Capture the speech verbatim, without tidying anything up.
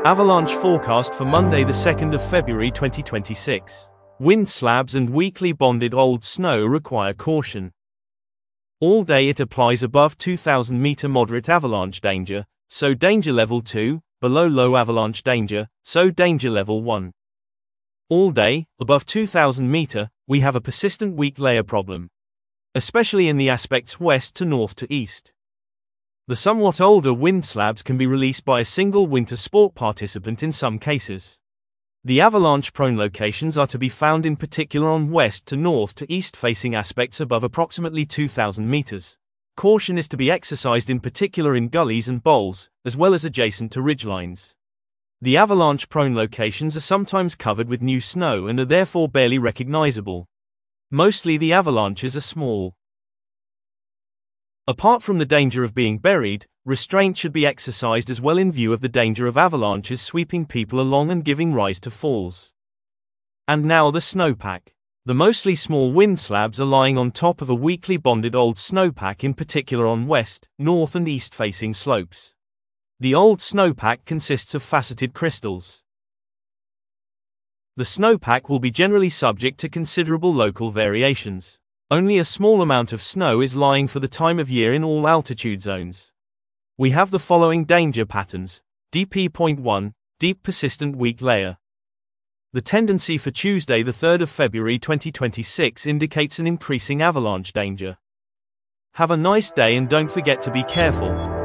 Avalanche forecast for Monday the second of February twenty twenty-six. Wind slabs and weakly bonded old snow require caution. All day it applies above two thousand meter moderate avalanche danger, so danger level two, below low avalanche danger, so danger level one. All day, above two thousand meter, we have a persistent weak layer problem, especially in the aspects west to north to east. The somewhat older wind slabs can be released by a single winter sport participant in some cases. The avalanche-prone locations are to be found in particular on west to north to east facing aspects above approximately two thousand meters. Caution is to be exercised in particular in gullies and bowls, as well as adjacent to ridgelines. The avalanche-prone locations are sometimes covered with new snow and are therefore barely recognizable. Mostly the avalanches are small. Apart from the danger of being buried, restraint should be exercised as well in view of the danger of avalanches sweeping people along and giving rise to falls. And now the snowpack. The mostly small wind slabs are lying on top of a weakly bonded old snowpack, in particular on west, north and east facing slopes. The old snowpack consists of faceted crystals. The snowpack will be generally subject to considerable local variations. Only a small amount of snow is lying for the time of year in all altitude zones. We have the following danger patterns. D P point one, deep persistent weak layer. The tendency for Tuesday the third of February twenty twenty-six indicates an increasing avalanche danger. Have a nice day and don't forget to be careful.